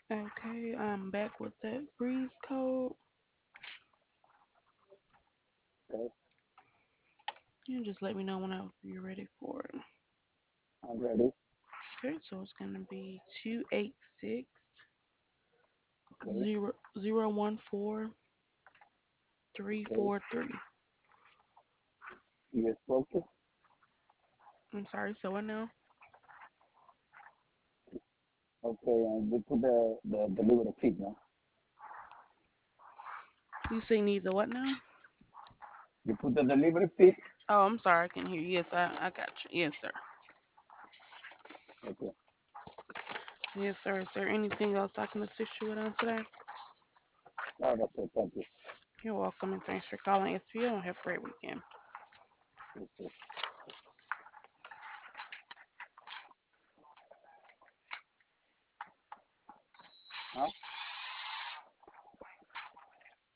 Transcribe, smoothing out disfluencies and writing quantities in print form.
Okay, I'm back with that freeze code. Okay, You just let me know whenever you're ready for it. I'm ready. Okay, so it's gonna be 286 Okay, 014 okay. 343. You spoke it. I'm sorry, so what now? Okay, and we put the delivery fee now. You say need the what now? You put the delivery fee. Oh, I'm sorry, I can hear you. Yes, I got you. Yes, sir. Okay. Yes, sir. Is there anything else I can assist you with on today? Oh, that's it. Thank you. You're welcome, and thanks for calling SPO and have a great weekend. Yes, yes. Huh?